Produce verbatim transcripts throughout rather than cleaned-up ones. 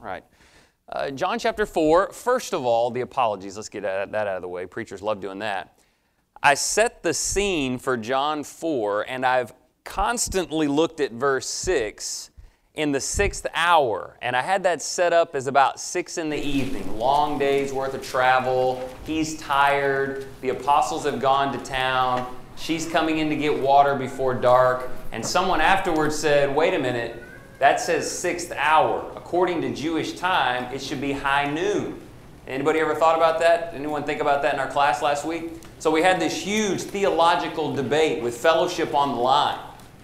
right. Uh, John chapter four, first of all, the apologies. Let's get that out of the way. Preachers love doing that. I set the scene for John four, and I've constantly looked at verse six in the sixth hour, and I had that set up as about six in the evening. Long day's worth of travel. He's tired. The apostles have gone to town. She's coming in to get water before dark, and someone afterwards said, wait a minute, that says sixth hour. According to Jewish time, it should be high noon. Anybody ever thought about that? Anyone think about that in our class last week? So we had this huge theological debate with fellowship on the line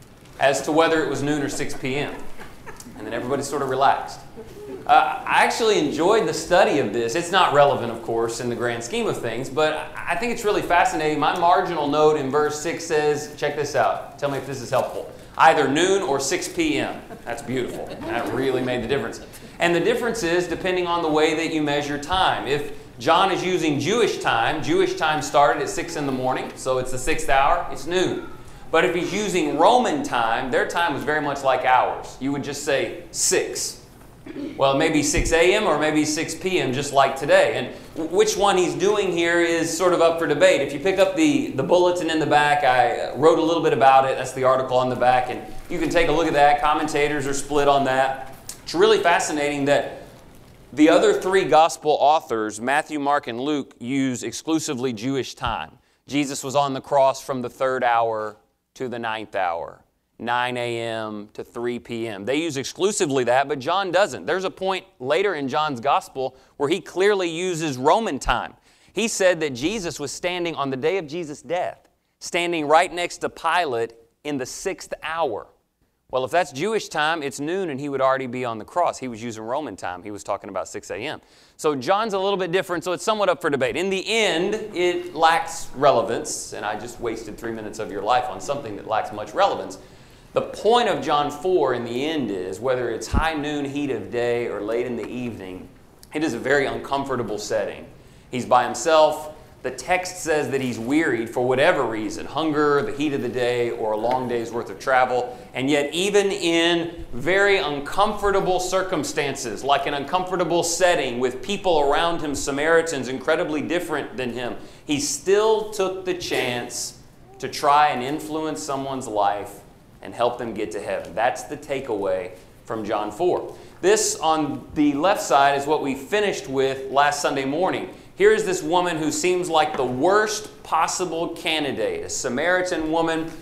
as to whether it was noon or six p.m. And then everybody sort of relaxed. Uh, I actually enjoyed the study of this. It's not relevant, of course, in the grand scheme of things, but I think it's really fascinating. My marginal note in verse six says, check this out. Tell me if this is helpful. Either noon or six p.m. That's beautiful. That really made the difference. And the difference is depending on the way that you measure time. If John is using Jewish time, Jewish time started at six in the morning, so it's the sixth hour, it's noon. But if he's using Roman time, their time was very much like ours. You would just say six. Well, maybe six a.m. or maybe six p.m. just like today. And which one he's doing here is sort of up for debate. If you pick up the, the bulletin in the back, I wrote a little bit about it. That's the article on the back. And you can take a look at that. Commentators are split on that. It's really fascinating that the other three gospel authors, Matthew, Mark, and Luke, use exclusively Jewish time. Jesus was on the cross from the third hour to the ninth hour. nine a.m. to three p.m. They use exclusively that, but John doesn't. There's a point later in John's gospel where he clearly uses Roman time. He said that Jesus was standing on the day of Jesus' death, standing right next to Pilate in the sixth hour. Well, if that's Jewish time, it's noon and he would already be on the cross. He was using Roman time. He was talking about six a.m. So John's a little bit different, so it's somewhat up for debate. In the end, it lacks relevance, and I just wasted three minutes of your life on something that lacks much relevance. The point of John four in the end is, whether it's high noon heat of day or late in the evening, it is a very uncomfortable setting. He's by himself. The text says that he's wearied for whatever reason, hunger, the heat of the day, or a long day's worth of travel. And yet even in very uncomfortable circumstances, like an uncomfortable setting with people around him, Samaritans, incredibly different than him, he still took the chance to try and influence someone's life and help them get to heaven. That's the takeaway from John four. This on the left side is what we finished with last Sunday morning. Here is this woman who seems like the worst possible candidate, a Samaritan woman,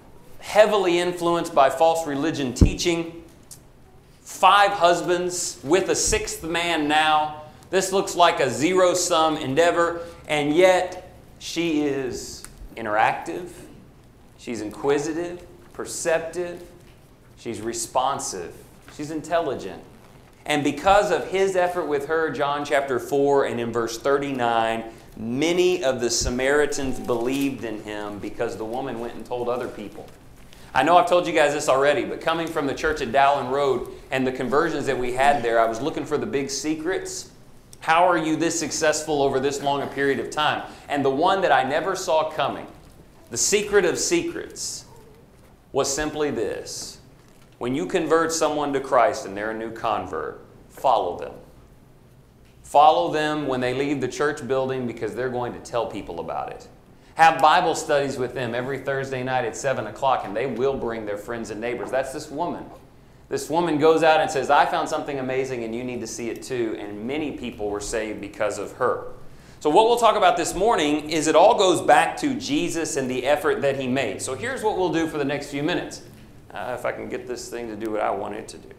heavily influenced by false religion teaching, five husbands with a sixth man now. This looks like a zero-sum endeavor, and yet she is interactive, she's inquisitive, perceptive, she's responsive, she's intelligent. And because of his effort with her, John chapter four and in verse thirty-nine, many of the Samaritans believed in him because the woman went and told other people. I know I've told you guys this already, but coming from the church at Dowling Road and the conversions that we had there, I was looking for the big secrets. How are you this successful over this long a period of time? And the one that I never saw coming, the secret of secrets, was simply this. When you convert someone to Christ and they're a new convert, follow them. Follow them when they leave the church building because they're going to tell people about it. Have Bible studies with them every Thursday night at seven o'clock, and they will bring their friends and neighbors. That's this woman. This woman goes out and says, I found something amazing and you need to see it too. And many people were saved because of her. So what we'll talk about this morning is it all goes back to Jesus and the effort that he made. So here's what we'll do for the next few minutes. Uh, if I can get this thing to do what I want it to do.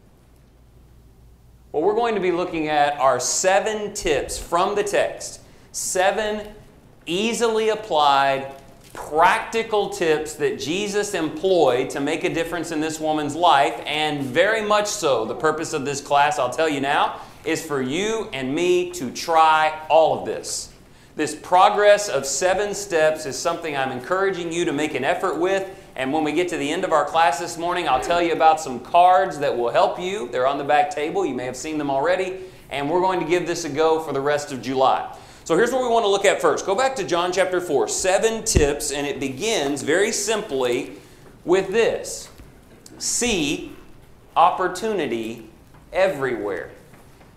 What we're going to be looking at are seven tips from the text. Seven easily applied, practical tips that Jesus employed to make a difference in this woman's life. And very much so, the purpose of this class, I'll tell you now, is for you and me to try all of this. This progress of seven steps is something I'm encouraging you to make an effort with. And when we get to the end of our class this morning, I'll tell you about some cards that will help you. They're on the back table. You may have seen them already. And we're going to give this a go for the rest of July. So here's what we want to look at first. Go back to John chapter four. Seven tips, and it begins very simply with this. See opportunity everywhere.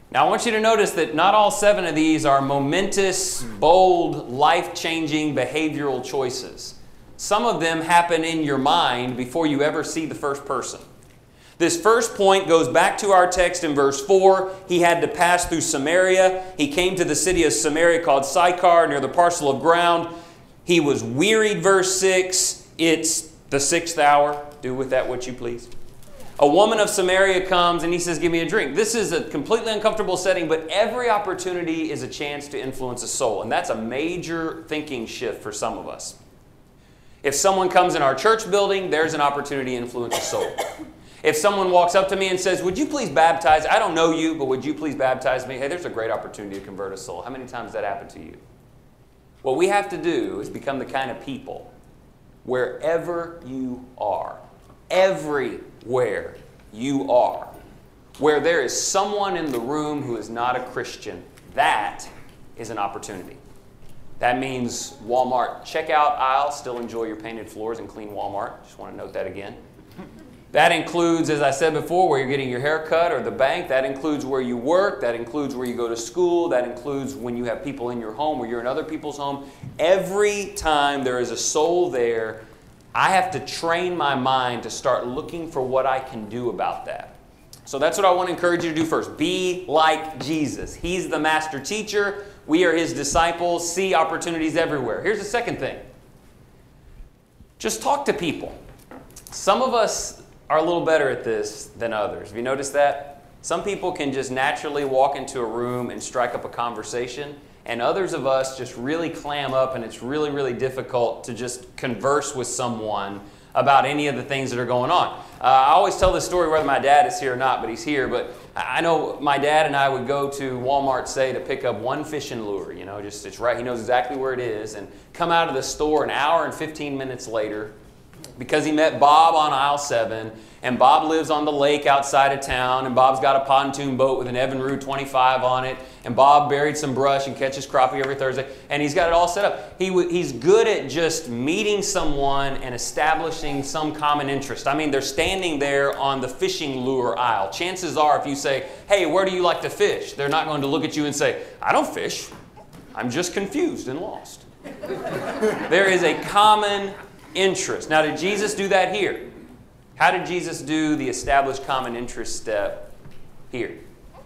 Now, I want you to notice that not all seven of these are momentous, bold, life-changing behavioral choices. Some of them happen in your mind before you ever see the first person. This first point goes back to our text in verse four. He had to pass through Samaria. He came to the city of Samaria called Sychar, near the parcel of ground. He was wearied, verse six. It's the sixth hour. Do with that what you please. A woman of Samaria comes and he says, give me a drink. This is a completely uncomfortable setting, but every opportunity is a chance to influence a soul. And that's a major thinking shift for some of us. If someone comes in our church building, there's an opportunity to influence a soul. If someone walks up to me and says, would you please baptize? I don't know you, but would you please baptize me? Hey, there's a great opportunity to convert a soul. How many times has that happened to you? What we have to do is become the kind of people, wherever you are, everywhere you are, where there is someone in the room who is not a Christian, that is an opportunity. That means Walmart checkout aisle. Still enjoy your painted floors and clean Walmart. Just want to note that again. That includes, as I said before, where you're getting your hair cut or the bank. That includes where you work. That includes where you go to school. That includes when you have people in your home or you're in other people's home. Every time there is a soul there, I have to train my mind to start looking for what I can do about that. So that's what I want to encourage you to do first. Be like Jesus. He's the master teacher. We are his disciples. See opportunities everywhere. Here's the second thing. Just talk to people. Some of us are a little better at this than others. Have you noticed that? Some people can just naturally walk into a room and strike up a conversation, and others of us just really clam up, and it's really, really difficult to just converse with someone about any of the things that are going on. Uh, I always tell this story whether my dad is here or not, but he's here. But I know my dad and I would go to Walmart, say, to pick up one fishing lure. You know, just it's right. He knows exactly where it is, and come out of the store an hour and fifteen minutes later, because he met Bob on aisle seven, and Bob lives on the lake outside of town, and Bob's got a pontoon boat with an Evinrude twenty-five on it, and Bob buried some brush and catches crappie every Thursday, and he's got it all set up. He w- he's good at just meeting someone and establishing some common interest. I mean, they're standing there on the fishing lure aisle. Chances are, if you say, hey, where do you like to fish? They're not going to look at you and say, I don't fish. I'm just confused and lost. There is a common interest. Now, did Jesus do that here? How did Jesus do the established common interest step here?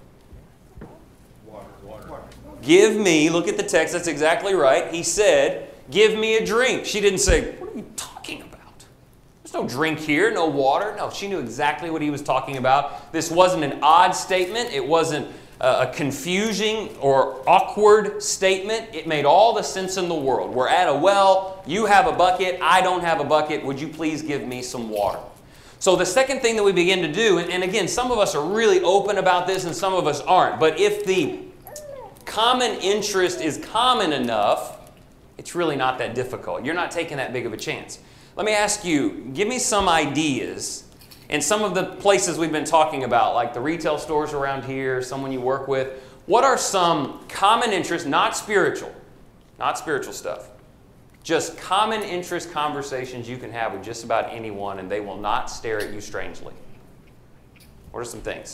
Water, water. Give me, look at the text, that's exactly right. He said, give me a drink. She didn't say, what are you talking about? There's no drink here, no water. No, she knew exactly what he was talking about. This wasn't an odd statement. It wasn't a confusing or awkward statement. It made all the sense in the world. We're at a well. You have a bucket. I don't have a bucket. Would you please give me some water? So the second thing that we begin to do, and, and again, some of us are really open about this and some of us aren't, but if the common interest is common enough, it's really not that difficult. You're not taking that big of a chance. Let me ask you, give me some ideas in some of the places we've been talking about, like the retail stores around here, someone you work with. What are some common interests, not spiritual, not spiritual stuff, just common interest conversations you can have with just about anyone and they will not stare at you strangely? What are some things?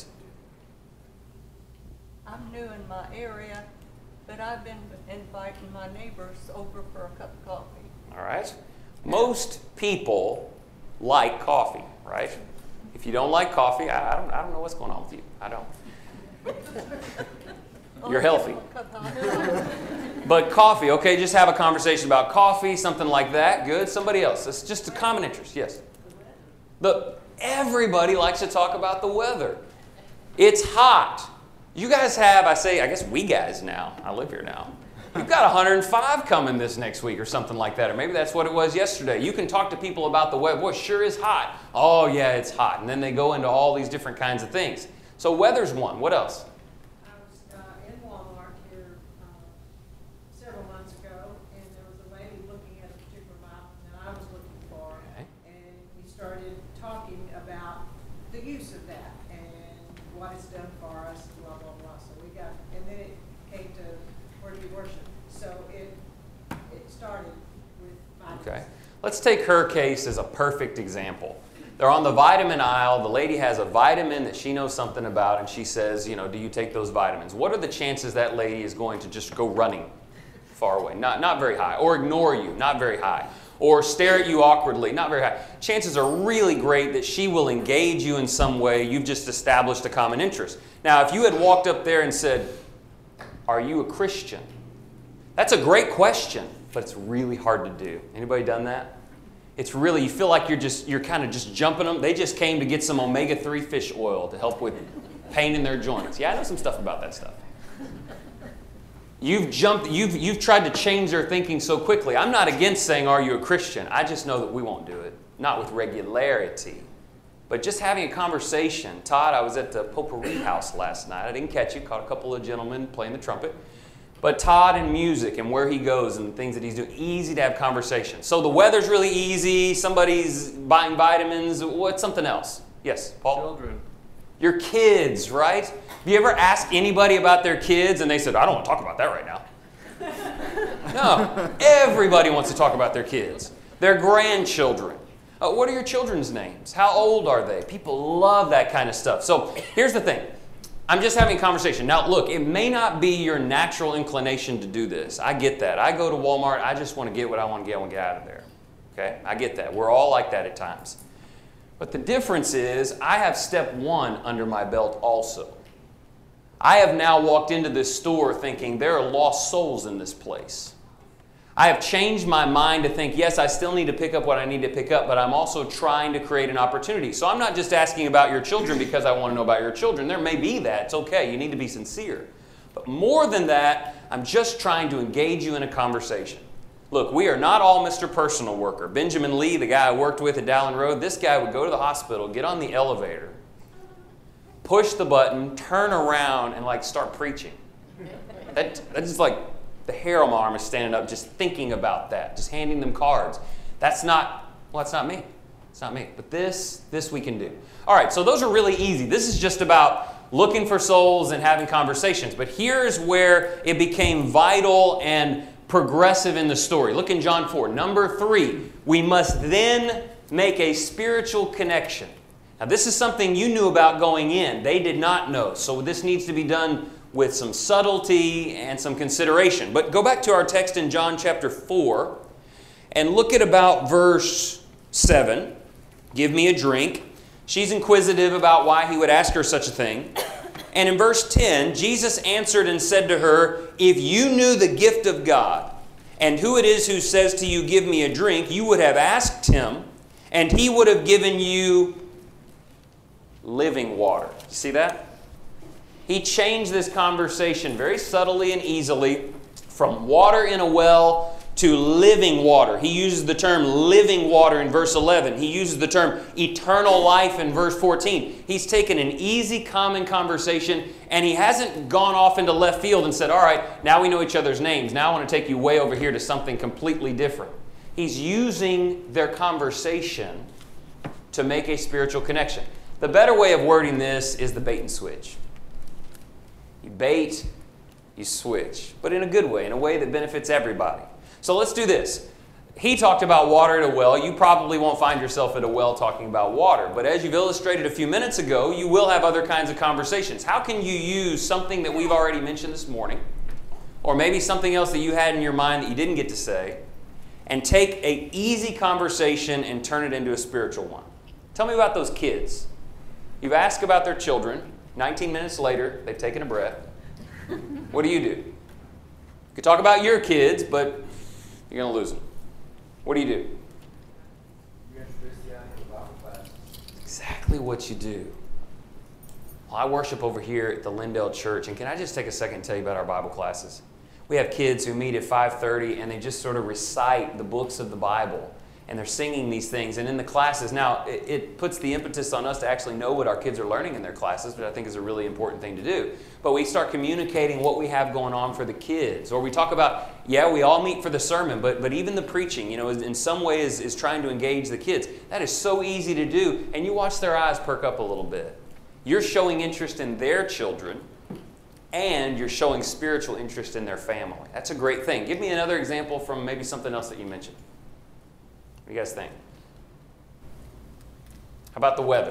I'm new in my area, but I've been inviting my neighbors over for a cup of coffee. All right. Most people like coffee, right? If you don't like coffee, I, I don't I don't know what's going on with you. I don't. You're healthy. But coffee, okay, just have a conversation about coffee, something like that. Good. Somebody else. It's just a common interest. Yes. The, everybody likes to talk about the weather. It's hot. You guys have, I say, I guess we guys now, I live here now. You've got one hundred five coming this next week or something like that. Or maybe that's what it was yesterday. You can talk to people about the weather. Boy, sure is hot. Oh, yeah, it's hot. And then they go into all these different kinds of things. So weather's one. What else? I was uh, in Walmart here uh, several months ago, and there was a lady looking at a particular item that I was looking for. Okay. And we started talking about the use of that and what it's done for us, blah, blah, blah. So we got, and then it came to where do you worship? So it it started with my Okay. Let's take her case as a perfect example. They're on the vitamin aisle. The lady has a vitamin that she knows something about, and she says, you know, do you take those vitamins? What are the chances that lady is going to just go running far away? Not, not very high. Or ignore you? Not very high. Or stare at you awkwardly? Not very high. Chances are really great that she will engage you in some way. You've just established a common interest. Now, if you had walked up there and said, are you a Christian? That's a great question, but it's really hard to do. Anybody done that? It's really, you feel like you're just, you're kind of just jumping them. They just came to get some omega three fish oil to help with pain in their joints. Yeah, I know some stuff about that stuff. You've jumped, you've, you've tried to change their thinking so quickly. I'm not against saying, are you a Christian? I just know that we won't do it. Not with regularity. But just having a conversation. Todd, I was at the Potpourri House last night. I didn't catch you. Caught a couple of gentlemen playing the trumpet. But Todd and music and where he goes and the things that he's doing, easy to have conversation. So the weather's really easy. Somebody's buying vitamins. What's something else? Yes, Paul? Children. Your kids, right? Have you ever asked anybody about their kids and they said, I don't want to talk about that right now? No, everybody wants to talk about their kids, their grandchildren. Uh, what are your children's names? How old are they? People love that kind of stuff. So here's the thing. I'm just having a conversation. Now, look, it may not be your natural inclination to do this. I get that. I go to Walmart. I just want to get what I want to get. I want to get out of there. Okay? I get that. We're all like that at times. But the difference is I have step one under my belt also. I have now walked into this store thinking there are lost souls in this place. I have changed my mind to think, yes, I still need to pick up what I need to pick up, but I'm also trying to create an opportunity. So I'm not just asking about your children because I want to know about your children. There may be that. It's okay. You need to be sincere. But more than that, I'm just trying to engage you in a conversation. Look, we are not all Mister Personal Worker. Benjamin Lee, the guy I worked with at Dowling Road, this guy would go to the hospital, get on the elevator, push the button, turn around, and like start preaching. That, that's just like the hair on my arm is standing up just thinking about that, just handing them cards. That's not, well, that's not me. It's not me. But this, this we can do. All right, so those are really easy. This is just about looking for souls and having conversations. But here's where it became vital and progressive in the story. Look in John four. Number three, we must then make a spiritual connection. Now, this is something you knew about going in. They did not know. So this needs to be done with some subtlety and some consideration. But go back to our text in John chapter four and look at about verse seven. Give me a drink. She's inquisitive about why he would ask her such a thing. And in verse ten, Jesus answered and said to her, if you knew the gift of God and who it is who says to you, give me a drink, you would have asked him, and he would have given you living water. See that? He changed this conversation very subtly and easily from water in a well to living water. He uses the term living water in verse eleven. He uses the term eternal life in verse fourteen. He's taken an easy, common conversation, and he hasn't gone off into left field and said, all right, now we know each other's names. Now I want to take you way over here to something completely different. He's using their conversation to make a spiritual connection. The better way of wording this is the bait and switch. You bait, you switch, but in a good way, in a way that benefits everybody. So let's do this. He talked about water at a well. You probably won't find yourself at a well talking about water. But as you've illustrated a few minutes ago, you will have other kinds of conversations. How can you use something that we've already mentioned this morning, or maybe something else that you had in your mind that you didn't get to say, and take an easy conversation and turn it into a spiritual one? Tell me about those kids. You've asked about their children. nineteen minutes later, they've taken a breath. What do you do? You could talk about your kids, but you're going to lose them. What do you do? You introduce the idea of Bible class. Exactly what you do. Well, I worship over here at the Lindale Church, and can I just take a second and tell you about our Bible classes? We have kids who meet at five thirty, and they just sort of recite the books of the Bible, and they're singing these things. And in the classes, now, it, it puts the impetus on us to actually know what our kids are learning in their classes, which I think is a really important thing to do. But we start communicating what we have going on for the kids. Or we talk about, yeah, we all meet for the sermon, but, but even the preaching, you know, in some way is, is trying to engage the kids. That is so easy to do, and you watch their eyes perk up a little bit. You're showing interest in their children, and you're showing spiritual interest in their family. That's a great thing. Give me another example from maybe something else that you mentioned. What do you guys think? How about the weather?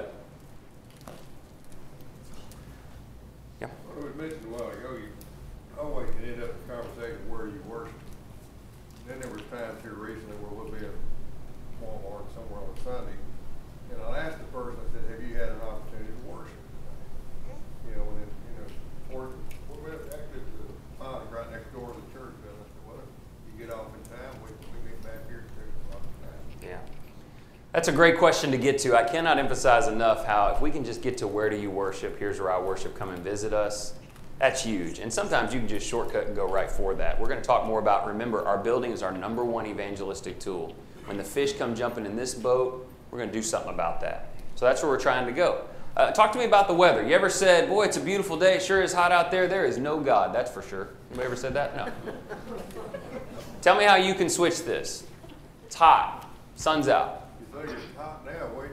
Yeah. Well, we mentioned a while ago, you always can end up in conversation where you worship. Then there was times here recently where we'll be in Walmart somewhere on Sunday, and I'll ask the person, I said, have you had an opportunity to worship? You know, and then, you know, or, we're actually the pond right next door to the church, and I said, well, if you get off in time, we, we meet back here at six o'clock at night. Yeah. That's a great question to get to. I cannot emphasize enough how if we can just get to where do you worship, here's where I worship, come and visit us, that's huge. And sometimes you can just shortcut and go right for that. We're going to talk more about, remember, our building is our number one evangelistic tool. When the fish come jumping in this boat, we're going to do something about that. So that's where we're trying to go. Uh, talk to me about the weather. You ever said, boy, it's a beautiful day, it sure is hot out there. There is no God, that's for sure. Anybody ever said that? No. Tell me how you can switch this. It's hot. Sun's out. You think it's hot now, wait.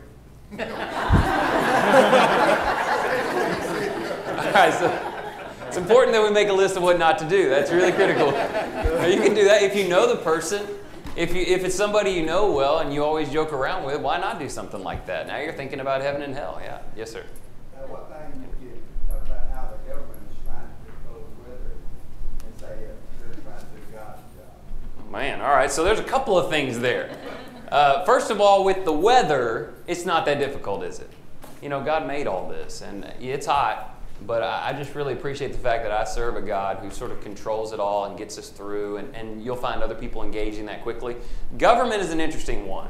All right, so it's important that we make a list of what not to do. That's really critical. You can do that if you know the person. If you if it's somebody you know well and you always joke around with, why not do something like that? Now you're thinking about heaven and hell. Yeah. Yes, sir. Now, what thing you can talk about how the government is trying to control the weather and say uh, they're trying to do God's job? Man, all right. So there's a couple of things there. Uh, first of all, with the weather, it's not that difficult, is it? You know, God made all this, and it's hot, but I, I just really appreciate the fact that I serve a God who sort of controls it all and gets us through, and, and you'll find other people engaging that quickly. Government is an interesting one,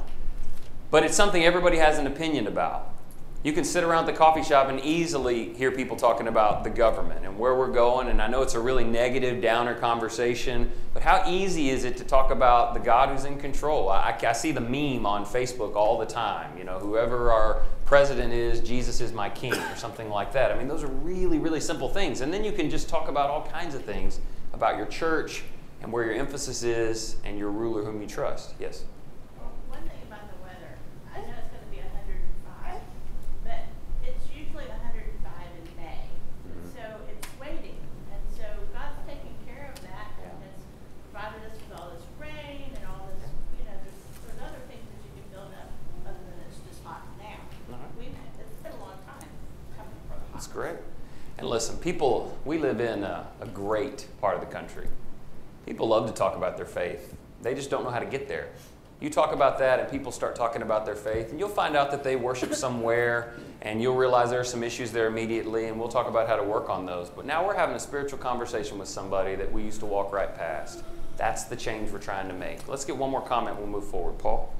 but it's something everybody has an opinion about. You can sit around the coffee shop and easily hear people talking about the government and where we're going, and I know it's a really negative, downer conversation, but how easy is it to talk about the God who's in control? I, I see the meme on Facebook all the time, you know, whoever our president is, Jesus is my king, or something like that. I mean, those are really, really simple things, and then you can just talk about all kinds of things about your church and where your emphasis is and your ruler whom you trust. Yes? One thing about the weather, I know it's going to be one hundred five, but it's usually one hundred five in May. So it's waiting. And so God's taking care of that and has provided us with all this rain and all this, you know, there's, there's other things that you can build up other than it's just hot now. We've, it's been a long time coming from hot. That's great. And listen, people, we live in a, a great part of the country. People love to talk about their faith. They just don't know how to get there. You talk about that and people start talking about their faith, and you'll find out that they worship somewhere, and you'll realize there are some issues there immediately, and we'll talk about how to work on those. But now we're having a spiritual conversation with somebody that we used to walk right past. That's the change we're trying to make. Let's get one more comment, we'll move forward. Paul?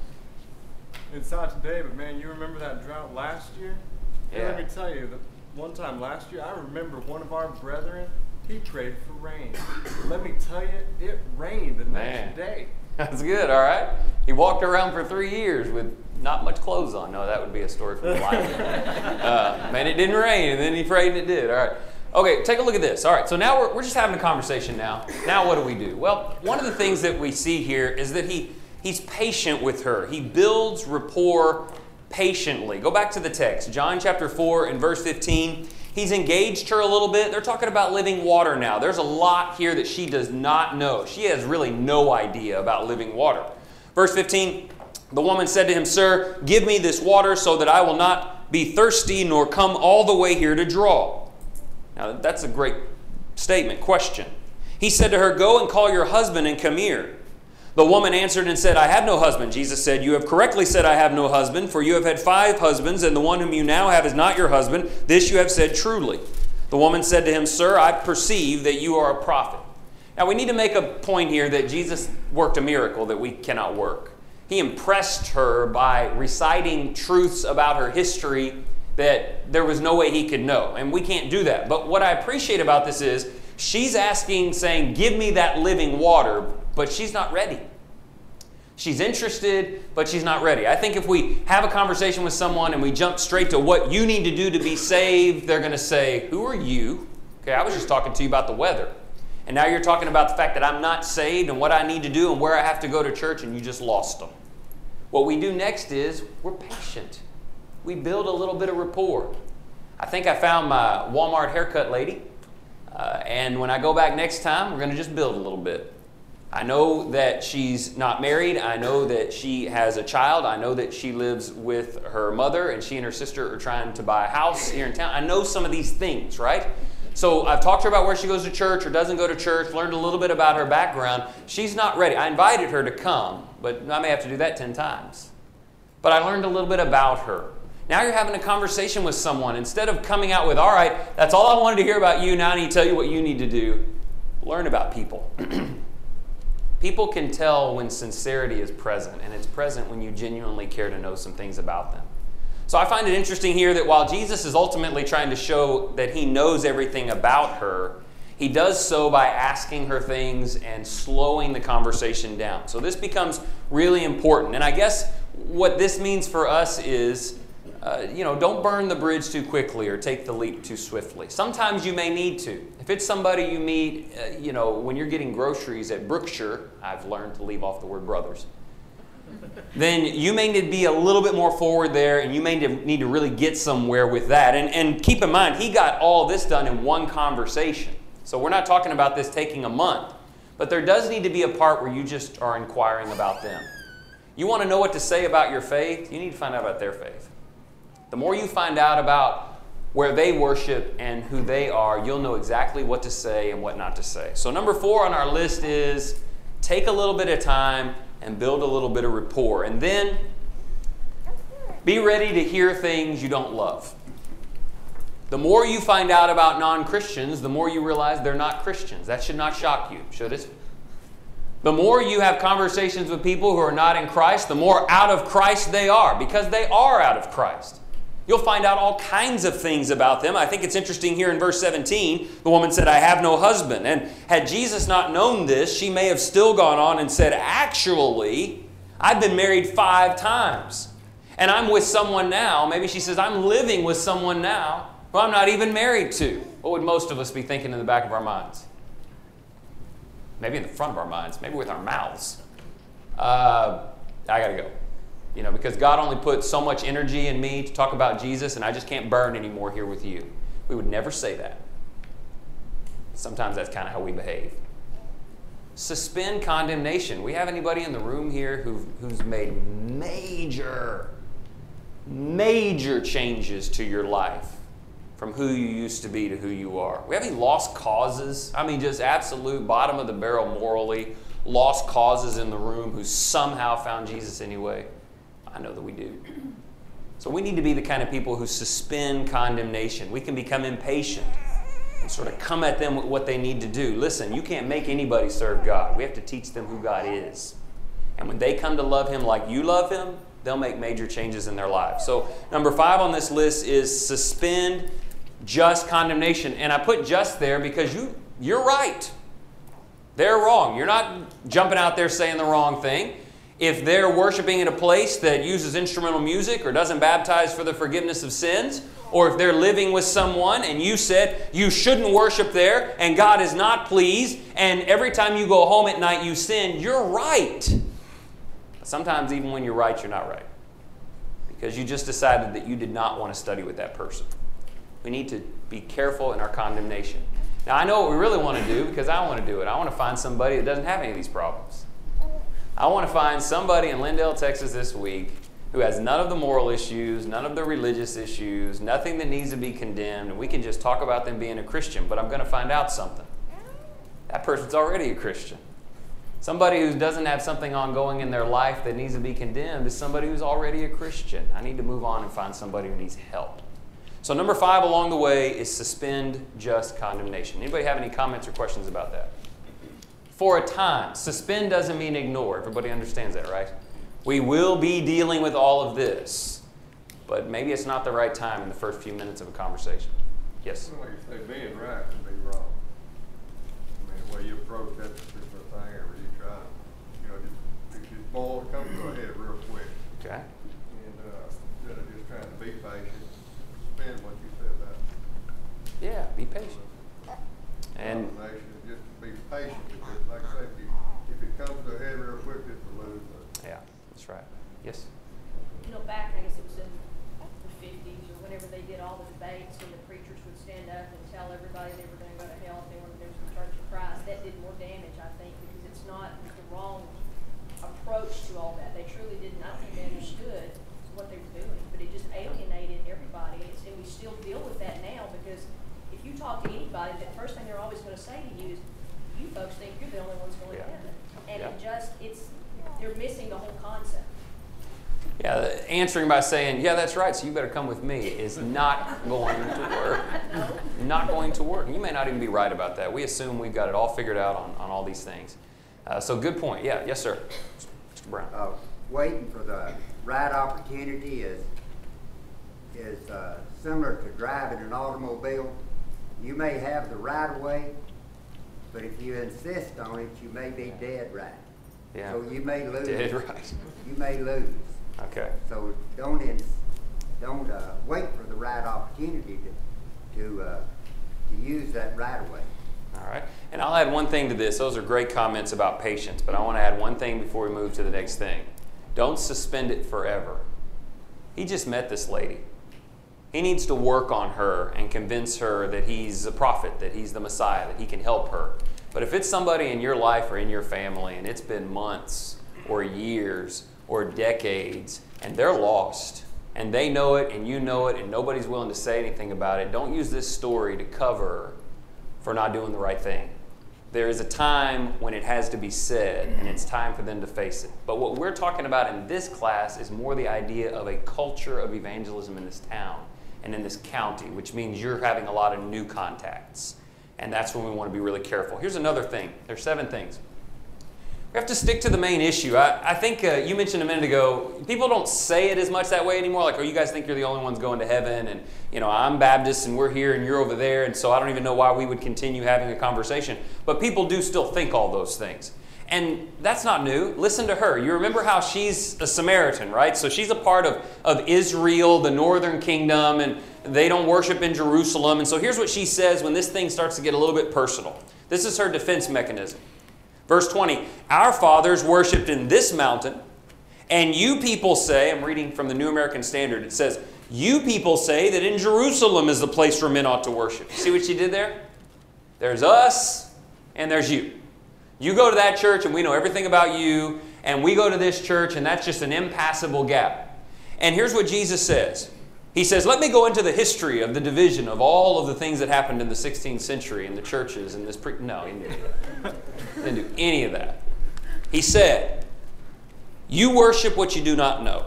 It's not today, but man, you remember that drought last year? Yeah. And let me tell you, the one time last year, I remember one of our brethren, he prayed for rain. Let me tell you, it rained the Man. next day. That's good, all right. He walked around for three years with not much clothes on. No, that would be a story from the Bible. uh, man, it didn't rain, and then he prayed and it did. All right. Okay, take a look at this. All right, so now we're, we're just having a conversation now. Now what do we do? Well, one of the things that we see here is that he he's patient with her. He builds rapport patiently. Go back to the text, John chapter four and verse fifteen. He's engaged her a little bit. They're talking about living water now. There's a lot here that she does not know. She has really no idea about living water. Verse fifteen, the woman said to him, "Sir, give me this water so that I will not be thirsty nor come all the way here to draw." Now, that's a great statement, question. He said to her, "Go and call your husband and come here." The woman answered and said, "I have no husband." Jesus said, "You have correctly said, I have no husband, for you have had five husbands, and the one whom you now have is not your husband. This you have said truly." The woman said to him, "Sir, I perceive that you are a prophet." Now we need to make a point here that Jesus worked a miracle that we cannot work. He impressed her by reciting truths about her history that there was no way he could know, and we can't do that. But what I appreciate about this is she's asking, saying, "Give me that living water," but she's not ready. She's interested, but she's not ready. I think if we have a conversation with someone and we jump straight to what you need to do to be saved, they're going to say, "Who are you?" Okay, I was just talking to you about the weather. And now you're talking about the fact that I'm not saved and what I need to do and where I have to go to church, and you just lost them. What we do next is we're patient. We build a little bit of rapport. I think I found my Walmart haircut lady. Uh, and when I go back next time, we're going to just build a little bit. I know that she's not married. I know that she has a child. I know that she lives with her mother, and she and her sister are trying to buy a house here in town. I know some of these things, right? So I've talked to her about where she goes to church or doesn't go to church, learned a little bit about her background. She's not ready. I invited her to come, but I may have to do that ten times. But I learned a little bit about her. Now you're having a conversation with someone. Instead of coming out with, all right, that's all I wanted to hear about you, now I need to tell you what you need to do. Learn about people. People can tell when sincerity is present, and it's present when you genuinely care to know some things about them. So I find it interesting here that while Jesus is ultimately trying to show that he knows everything about her, he does so by asking her things and slowing the conversation down. So this becomes really important. And I guess what this means for us is, uh, you know, don't burn the bridge too quickly or take the leap too swiftly. Sometimes you may need to. If it's somebody you meet, uh, you know, when you're getting groceries at Brookshire, I've learned to leave off the word brothers, then you may need to be a little bit more forward there, and you may need to really get somewhere with that. And, and keep in mind, he got all this done in one conversation. So we're not talking about this taking a month, but there does need to be a part where you just are inquiring about them. You want to know what to say about your faith? You need to find out about their faith. The more you find out about where they worship and who they are, you'll know exactly what to say and what not to say. So number four on our list is take a little bit of time and build a little bit of rapport. And then be ready to hear things you don't love. The more you find out about non-Christians, the more you realize they're not Christians. That should not shock you, should it? The more you have conversations with people who are not in Christ, the more out of Christ they are, because they are out of Christ. You'll find out all kinds of things about them. I think it's interesting here in verse seventeen, the woman said, I have no husband. And had Jesus not known this, she may have still gone on and said, actually, I've been married five times. And I'm with someone now. Maybe she says, I'm living with someone now who I'm not even married to. What would most of us be thinking in the back of our minds? Maybe in the front of our minds. Maybe with our mouths. Uh, I got to go. You know, because God only put so much energy in me to talk about Jesus, and I just can't burn anymore here with you. We would never say that. Sometimes that's kind of how we behave. Suspend condemnation. We have anybody in the room here who, who's made major, major changes to your life from who you used to be to who you are? We have any lost causes? I mean, just absolute bottom of the barrel morally, lost causes in the room who somehow found Jesus anyway? I know that we do. So we need to be the kind of people who suspend condemnation. We can become impatient and sort of come at them with what they need to do. Listen, you can't make anybody serve God. We have to teach them who God is. And when they come to love Him like you love Him, they'll make major changes in their lives. So number five on this list is suspend just condemnation. And I put just there because you, you're right. They're wrong. You're not jumping out there saying the wrong thing. If they're worshiping in a place that uses instrumental music or doesn't baptize for the forgiveness of sins, or if they're living with someone and you said you shouldn't worship there and God is not pleased, and every time you go home at night you sin, you're right. Sometimes even when you're right, you're not right. Because you just decided that you did not want to study with that person. We need to be careful in our condemnation. Now, I know what we really want to do because I want to do it. I want to find somebody that doesn't have any of these problems. I want to find somebody in Lindale, Texas this week who has none of the moral issues, none of the religious issues, nothing that needs to be condemned, and we can just talk about them being a Christian. But I'm going to find out something. That person's already a Christian. Somebody who doesn't have something ongoing in their life that needs to be condemned is somebody who's already a Christian. I need to move on and find somebody who needs help. So number five along the way is suspend just condemnation. Anybody have any comments or questions about that? For a time. Suspend doesn't mean ignore. Everybody understands that, right? We will be dealing with all of this, but maybe it's not the right time in the first few minutes of a conversation. Yes? Well, like you say, being right can be wrong. I mean, the way you approach that particular thing, or you try, you know, just, just boil, come to a head real quick. Okay. And uh, instead of just trying to be patient, spend what you said about Yeah, be patient. And condemnation, just be patient, because like I said, if, you, if it comes to a head real quick, it's a lose. yeah, that's right. Yes? You know, back, I guess it was in the fifties or whenever they did all the debates and the preachers would stand up and tell everybody they were going to go to hell if they wanted to go to the Church of Christ. That did more damage, I think, because it's not approach to all that. They truly didn't. I think they understood what they were doing, but it just alienated everybody. And, it's, and we still deal with that now because if you talk to anybody, the first thing they're always going to say to you is, "You folks think you're the only ones going Yeah. to heaven," and Yeah. it just it's they're missing the whole concept. Yeah, answering by saying, yeah, that's right, so you better come with me is not going to work. Not going to work. You may not even be right about that. We assume we've got it all figured out on, on all these things. Uh, so good point. Yeah, yes, sir. Mister Brown. Uh, waiting for the right opportunity is, is uh, similar to driving an automobile. You may have the right of way, but if you insist on it, you may be dead right. Yeah. So you may lose. Dead right. You may lose. Okay. So don't ins- don't uh, wait for the right opportunity to to, uh, to use that right of way. All right. And I'll add one thing to this. Those are great comments about patience, but I want to add one thing before we move to the next thing. Don't suspend it forever. He just met this lady. He needs to work on her and convince her that he's a prophet, that he's the Messiah, that he can help her. But if it's somebody in your life or in your family and it's been months or years or decades and they're lost and they know it and you know it and nobody's willing to say anything about it, don't use this story to cover for not doing the right thing. There is a time when it has to be said and it's time for them to face it. But what we're talking about in this class is more the idea of a culture of evangelism in this town and in this county, which means you're having a lot of new contacts. And that's when we want to be really careful. Here's another thing. There's seven things. We have to stick to the main issue. I, I think uh, you mentioned a minute ago, people don't say it as much that way anymore. Like, oh, you guys think you're the only ones going to heaven, and you know, I'm Baptist, and we're here, and you're over there, and so I don't even know why we would continue having a conversation. But people do still think all those things. And that's not new. Listen to her. You remember how she's a Samaritan, right? So she's a part of, of Israel, the northern kingdom, and they don't worship in Jerusalem. And so here's what she says when this thing starts to get a little bit personal. This is her defense mechanism. Verse twenty, our fathers worshipped in this mountain, and you people say, I'm reading from the New American Standard, it says, you people say that in Jerusalem is the place where men ought to worship. See what she did there? There's us, and there's you. You go to that church, and we know everything about you, and we go to this church, and that's just an impassable gap. And here's what Jesus says. He says, let me go into the history of the division of all of the things that happened in the sixteenth century in the churches and this pre... No, he didn't do that. He didn't do any of that. He said, you worship what you do not know.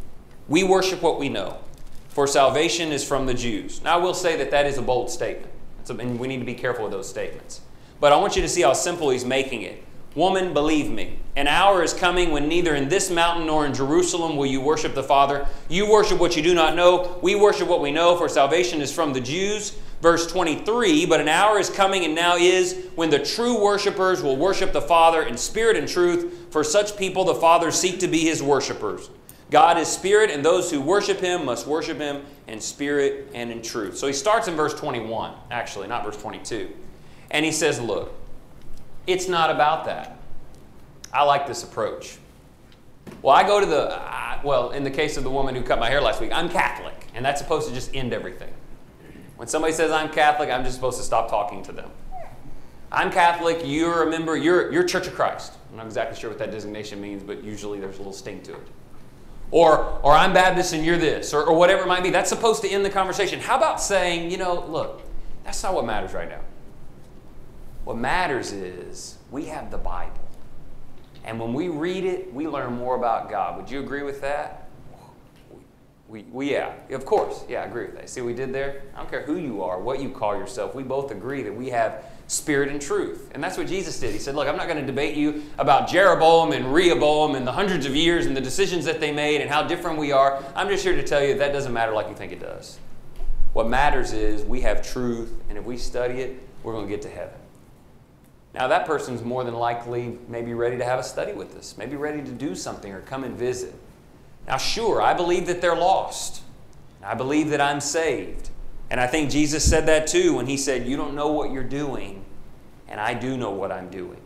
We worship what we know. For salvation is from the Jews. Now, I will say that that is a bold statement. It's a, and we need to be careful with those statements. But I want you to see how simple he's making it. Woman, believe me, an hour is coming when neither in this mountain nor in Jerusalem will you worship the Father. You worship what you do not know. We worship what we know, for salvation is from the Jews. Verse twenty-three, but an hour is coming and now is when the true worshipers will worship the Father in spirit and truth. For such people the Father seek to be his worshipers. God is spirit, and those who worship him must worship him in spirit and in truth. So he starts in verse twenty-one, actually, not verse twenty-two. And he says, look, it's not about that. I like this approach. Well, I go to the, uh, well, in the case of the woman who cut my hair last week, I'm Catholic, and that's supposed to just end everything. When somebody says I'm Catholic, I'm just supposed to stop talking to them. I'm Catholic, you're a member, you're, you're Church of Christ. I'm not exactly sure what that designation means, but usually there's a little sting to it. Or, or I'm Baptist and you're this, or, or whatever it might be. That's supposed to end the conversation. How about saying, you know, look, that's not what matters right now. What matters is we have the Bible. And when we read it, we learn more about God. Would you agree with that? We, we, yeah, of course. Yeah, I agree with that. See what we did there? I don't care who you are, what you call yourself. We both agree that we have spirit and truth. And that's what Jesus did. He said, look, I'm not going to debate you about Jeroboam and Rehoboam and the hundreds of years and the decisions that they made and how different we are. I'm just here to tell you that, that doesn't matter like you think it does. What matters is we have truth, and if we study it, we're going to get to heaven. Now, that person's more than likely maybe ready to have a study with us, maybe ready to do something or come and visit. Now, sure, I believe that they're lost. I believe that I'm saved. And I think Jesus said that too when he said, you don't know what you're doing, and I do know what I'm doing.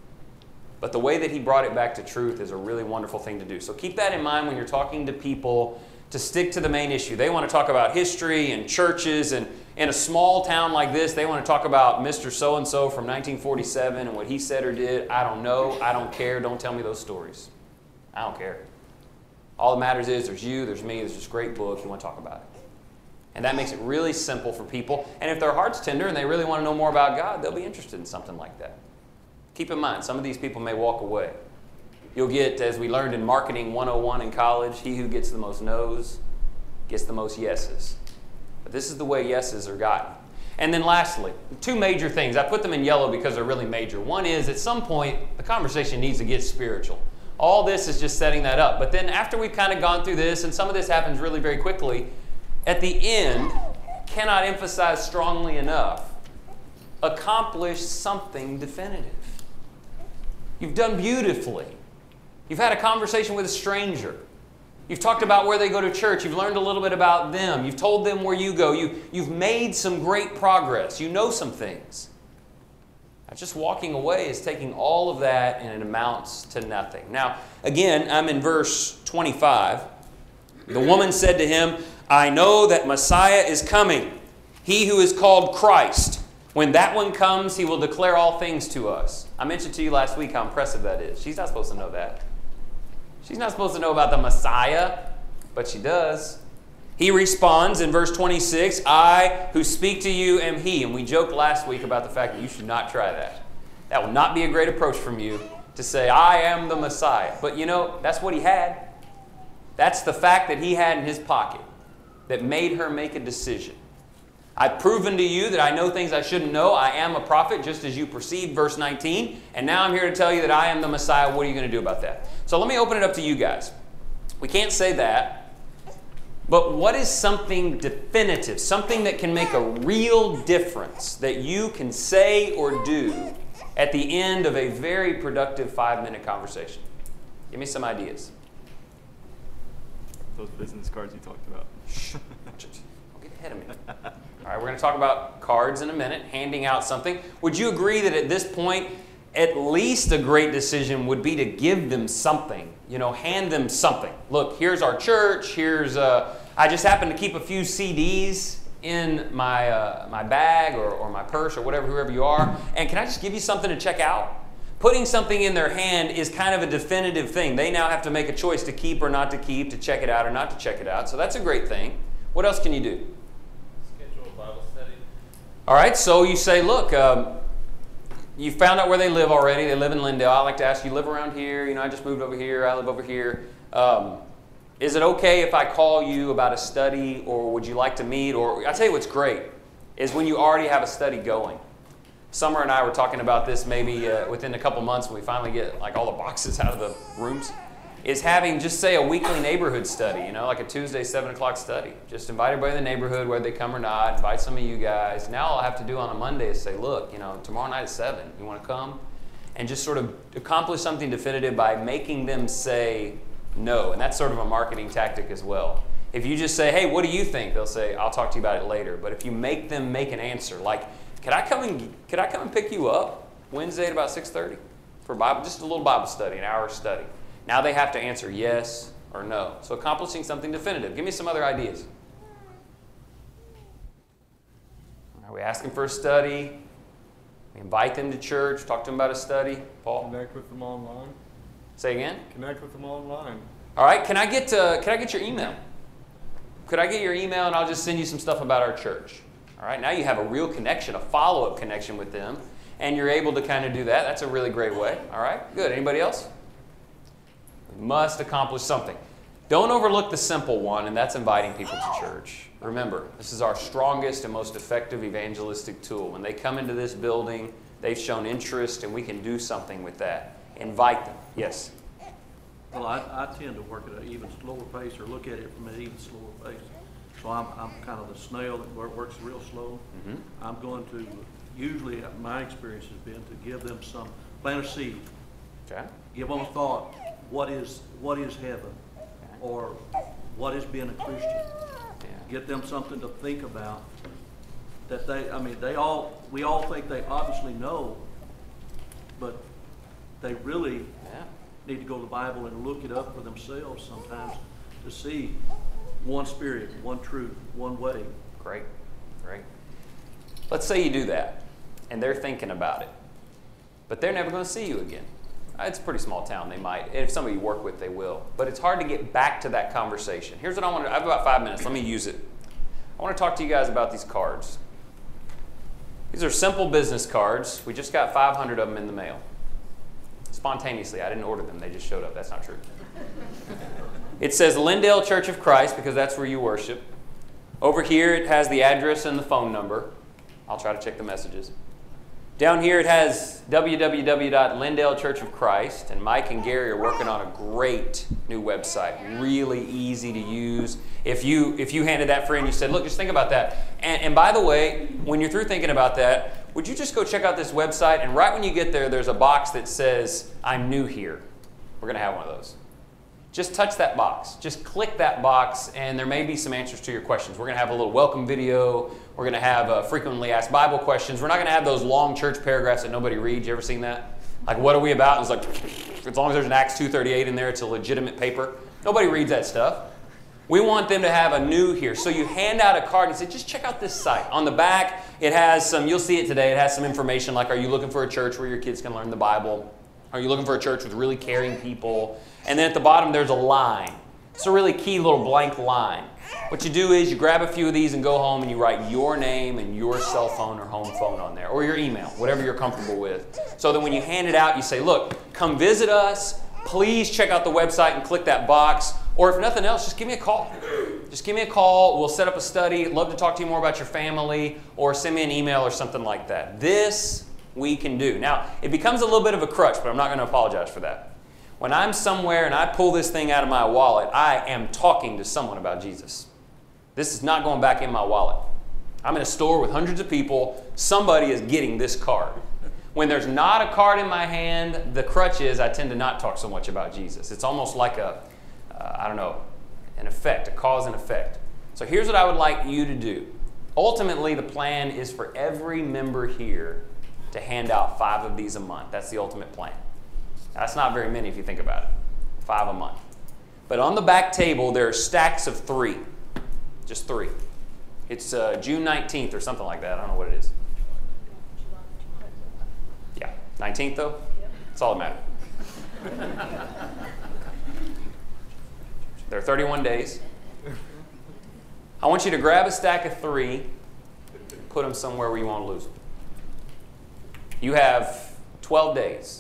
But the way that he brought it back to truth is a really wonderful thing to do. So keep that in mind when you're talking to people, to stick to the main issue. They want to talk about history and churches, and in a small town like this, they want to talk about Mister So-and-so from nineteen forty-seven and what he said or did. I don't know. I don't care. Don't tell me those stories. I don't care. All that matters is there's you, there's me, there's this great book. You want to talk about it. And that makes it really simple for people. And if their heart's tender and they really want to know more about God, they'll be interested in something like that. Keep in mind, some of these people may walk away. You'll get, as we learned in Marketing one oh one in college, he who gets the most no's gets the most yeses. But this is the way yeses are gotten. And then lastly, two major things. I put them in yellow because they're really major. One is, at some point, the conversation needs to get spiritual. All this is just setting that up. But then after we've kind of gone through this, and some of this happens really very quickly, at the end, cannot emphasize strongly enough, accomplish something definitive. You've done beautifully. You've had a conversation with a stranger. You've talked about where they go to church. You've learned a little bit about them. You've told them where you go. You, you've made some great progress. You know some things. Now, just walking away is taking all of that and it amounts to nothing. Now, again, I'm in verse twenty-five. The woman said to him, I know that Messiah is coming, he who is called Christ. When that one comes, he will declare all things to us. I mentioned to you last week how impressive that is. She's not supposed to know that. She's not supposed to know about the Messiah, but she does. He responds in verse twenty-six, I who speak to you am he. And we joked last week about the fact that you should not try that. That will not be a great approach from you to say, I am the Messiah. But you know, that's what he had. That's the fact that he had in his pocket that made her make a decision. I've proven to you that I know things I shouldn't know. I am a prophet, just as you perceived, verse nineteen. And now I'm here to tell you that I am the Messiah. What are you going to do about that? So let me open it up to you guys. We can't say that. But what is something definitive, something that can make a real difference that you can say or do at the end of a very productive five-minute conversation? Give me some ideas. Those business cards you talked about. Shh. Don't get ahead of me. All right, we're going to talk about cards in a minute, handing out something. Would you agree that at this point, at least a great decision would be to give them something? You know, hand them something. Look, here's our church. Here's, uh, I just happen to keep a few C Ds in my uh, my bag or, or my purse or whatever, whoever you are. And can I just give you something to check out? Putting something in their hand is kind of a definitive thing. They now have to make a choice to keep or not to keep, to check it out or not to check it out. So that's a great thing. What else can you do? Schedule a Bible study. All right, so you say, look, um, you found out where they live already. They live in Lindale. I like to ask, you live around here? You know, I just moved over here. I live over here. Um, is it okay if I call you about a study, or would you like to meet? Or I'll tell you what's great is when you already have a study going. Summer and I were talking about this maybe uh, within a couple months when we finally get like all the boxes out of the rooms, is having just say a weekly neighborhood study, you know, like a Tuesday, seven o'clock study. Just invite everybody in the neighborhood, whether they come or not, invite some of you guys. Now all I have to do on a Monday is say, look, you know, tomorrow night at seven, you want to come? And just sort of accomplish something definitive by making them say no. And that's sort of a marketing tactic as well. If you just say, hey, what do you think? They'll say, I'll talk to you about it later. But if you make them make an answer, like, Could I come and could I come and pick you up Wednesday at about six thirty for Bible, just a little Bible study, an hour study? Now they have to answer yes or no. So accomplishing something definitive. Give me some other ideas. Are we asking for a study? We invite them to church. Talk to them about a study. Paul, Connect with them online. say again. Connect with them online. All right. Can I get uh, can I get your email? Could I get your email and I'll just send you some stuff about our church? All right, now you have a real connection, a follow-up connection with them, and you're able to kind of do that. That's a really great way. All right, good. Anybody else? We must accomplish something. Don't overlook the simple one, and that's inviting people to church. Remember, this is our strongest and most effective evangelistic tool. When they come into this building, they've shown interest, and we can do something with that. Invite them. Yes? Well, I, I tend to work at an even slower pace, or look at it from an even slower pace. So I'm, I'm kind of the snail that works real slow. Mm-hmm. I'm going to, usually my experience has been to give them some, plant a seed. Okay. Give them a thought, what is, what is heaven? Or what is being a Christian? Yeah. Get them something to think about that they, I mean, they all, we all think they obviously know, but they really Yeah. need to go to the Bible and look it up for themselves sometimes to see one spirit, one truth, one way. Great, great. Let's say you do that, and they're thinking about it, but they're never going to see you again. It's a pretty small town, they might. If somebody you work with, they will. But it's hard to get back to that conversation. Here's what I want to, I have about five minutes. Let me use it. I want to talk to you guys about these cards. These are simple business cards. We just got five hundred of them in the mail. Spontaneously. I didn't order them. They just showed up. That's not true. It says Lindale Church of Christ because that's where you worship. Over here it has the address and the phone number. I'll try to check the messages. Down here it has w w w dot lindale church of christ, and Mike and Gary are working on a great new website, really easy to use. If you if you handed that friend, you said, look, just think about that. And, and by the way, when you're through thinking about that, would you just go check out this website? And right when you get there, there's a box that says, I'm new here. We're going to have one of those. Just touch that box. Just click that box, and there may be some answers to your questions. We're going to have a little welcome video. We're going to have uh, frequently asked Bible questions. We're not going to have those long church paragraphs that nobody reads. You ever seen that? Like, what are we about? And it's like, as long as there's an Acts two thirty-eight in there, it's a legitimate paper. Nobody reads that stuff. We want them to have a new here. So you hand out a card and say, just check out this site. On the back, it has some, you'll see it today, it has some information like, are you looking for a church where your kids can learn the Bible? Are you looking for a church with really caring people? And then at the bottom, there's a line. It's a really key little blank line. What you do is you grab a few of these and go home and you write your name and your cell phone or home phone on there, or your email, whatever you're comfortable with. So that when you hand it out, you say, look, come visit us. Please check out the website and click that box. Or if nothing else, just give me a call. Just give me a call. We'll set up a study. Love to talk to you more about your family, or send me an email or something like that. This we can do. Now, it becomes a little bit of a crutch, but I'm not going to apologize for that. When I'm somewhere and I pull this thing out of my wallet, I am talking to someone about Jesus. This is not going back in my wallet. I'm in a store with hundreds of people. Somebody is getting this card. When there's not a card in my hand, the crutch is I tend to not talk so much about Jesus. It's almost like a, uh, I don't know, an effect, a cause and effect. So here's what I would like you to do. Ultimately, the plan is for every member here to hand out five of these a month. That's the ultimate plan. That's not very many if you think about it. Five a month. But on the back table, there are stacks of three. Just three. It's uh, June nineteenth or something like that. I don't know what it is. Yeah. nineteenth, though? Yep. That's all that matters. There are thirty-one days. I want you to grab a stack of three, put them somewhere where you won't lose them. You have twelve days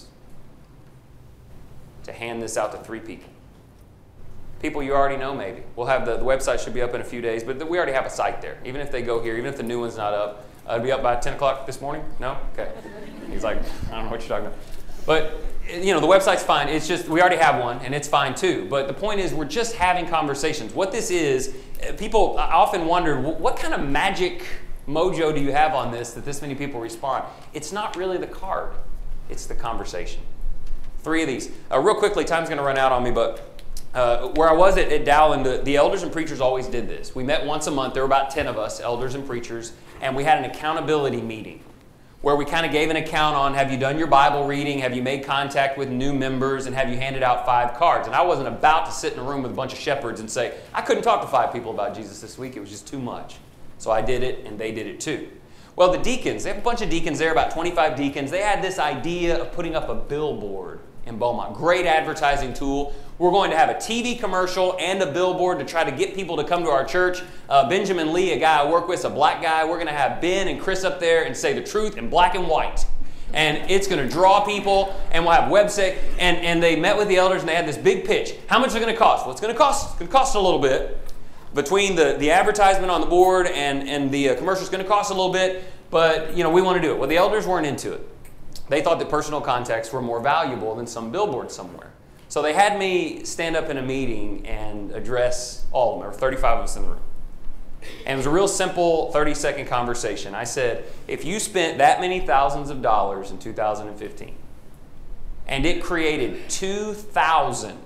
to hand this out to three people. People you already know, maybe. We'll have the, the website should be up in a few days, but the, we already have a site there. Even if they go here, even if the new one's not up, uh, it'll be up by ten o'clock this morning? No? Okay. He's like, I don't know what you're talking about. But, you know, the website's fine. It's just, we already have one, and it's fine too. But the point is, we're just having conversations. What this is, people often wonder, what kind of magic mojo do you have on this that this many people respond? It's not really the card. It's the conversation. Three of these. Uh, real quickly, time's going to run out on me, but uh, where I was at, at Dowling, the, the elders and preachers always did this. We met once a month. There were about ten of us, elders and preachers, and we had an accountability meeting where we kind of gave an account on, have you done your Bible reading? Have you made contact with new members? And have you handed out five cards? And I wasn't about to sit in a room with a bunch of shepherds and say, I couldn't talk to five people about Jesus this week. It was just too much. So I did it, and they did it too. Well, the deacons, they have a bunch of deacons there, about twenty-five deacons. They had this idea of putting up a billboard in Beaumont. Great advertising tool. We're going to have a T V commercial and a billboard to try to get people to come to our church. Uh, Benjamin Lee, a guy I work with, a black guy, we're going to have Ben and Chris up there and say the truth in black and white. And it's going to draw people, and we'll have website. And, and they met with the elders, and they had this big pitch. How much is it going to cost? Well, it's going to cost, it's going to cost a little bit. Between the, the advertisement on the board and, and the uh, commercial is going to cost a little bit, but you know we want to do it. Well, the elders weren't into it. They thought that personal contacts were more valuable than some billboard somewhere. So they had me stand up in a meeting and address all of them. There were thirty-five of us in the room. And it was a real simple thirty-second conversation. I said, if you spent that many thousands of dollars in two thousand fifteen, and it created two thousand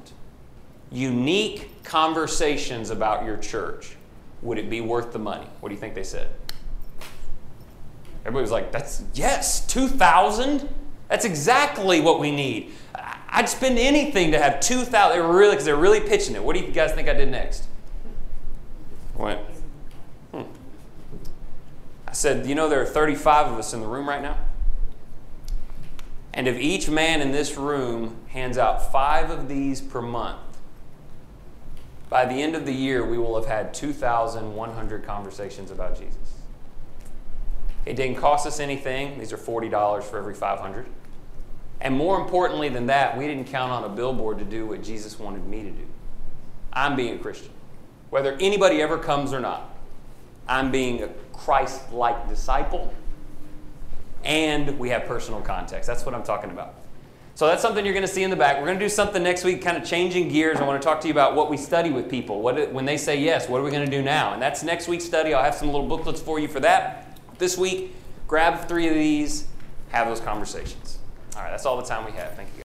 unique conversations about your church, would it be worth the money? What do you think they said? Everybody was like, "That's yes, two thousand? That's exactly what we need. I'd spend anything to have two thousand. They were really, because they were really pitching it. What do you guys think I did next? I went, hmm. I said, you know, there are thirty-five of us in the room right now. And if each man in this room hands out five of these per month, by the end of the year, we will have had two thousand one hundred conversations about Jesus. It didn't cost us anything. These are forty dollars for every five hundred. And more importantly than that, we didn't count on a billboard to do what Jesus wanted me to do. I'm being a Christian. Whether anybody ever comes or not, I'm being a Christ-like disciple, and we have personal context. That's what I'm talking about. So that's something you're going to see in the back. We're going to do something next week, kind of changing gears. I want to talk to you about what we study with people. What it, when they say yes, what are we going to do now? And that's next week's study. I'll have some little booklets for you for that. This week, grab three of these, have those conversations. All right, that's all the time we have. Thank you, guys.